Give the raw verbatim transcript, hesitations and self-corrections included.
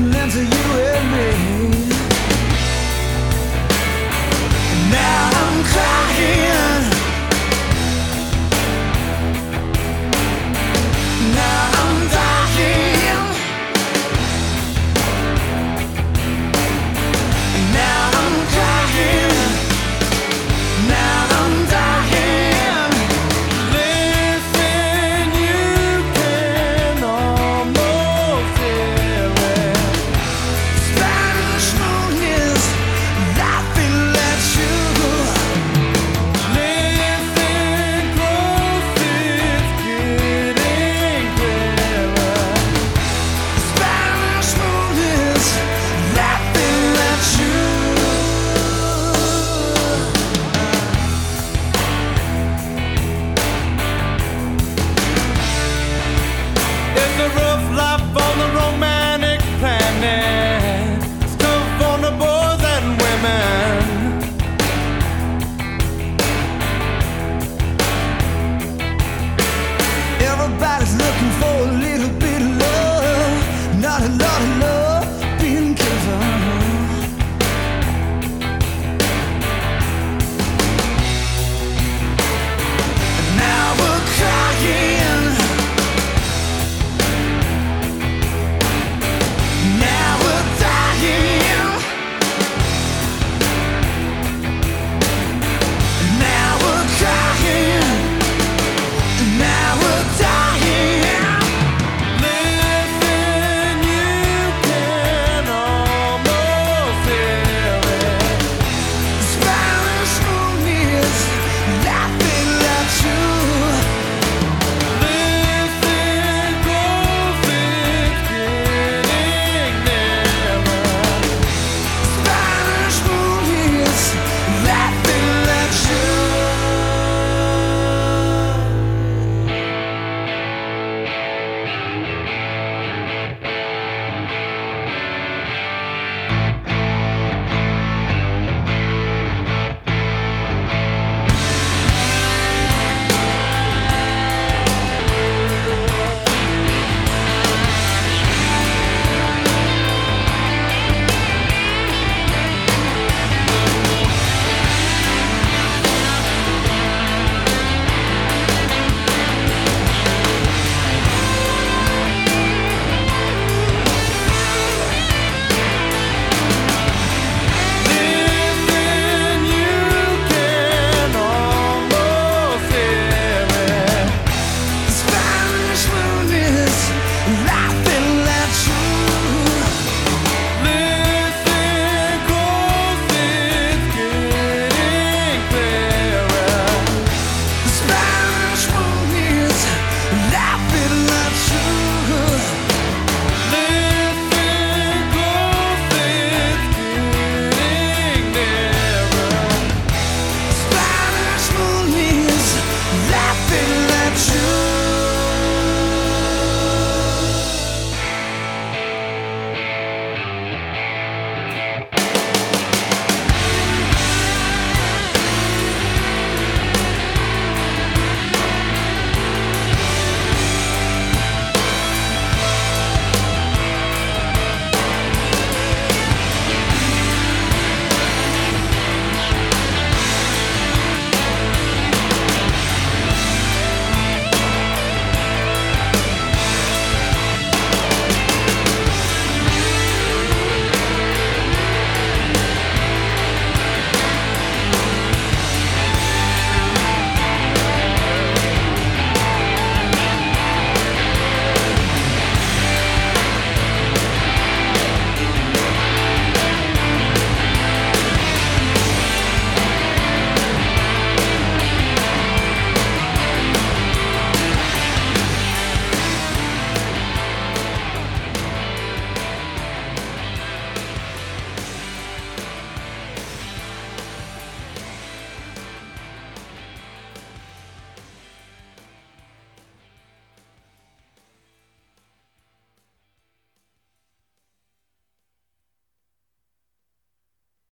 lens of you and me. Now I'm crying. Now I'm dying. Now I'm crying. Now I'm dying. Listen, you can almost hear it. Spanish moon is laughing at you. Listen close, it's getting clearer. Spanish moon is laughing at you. It's a rough life on the romantic planet. It's tough for the boys and women. Everybody's looking for a little bit of love, not a lot of love.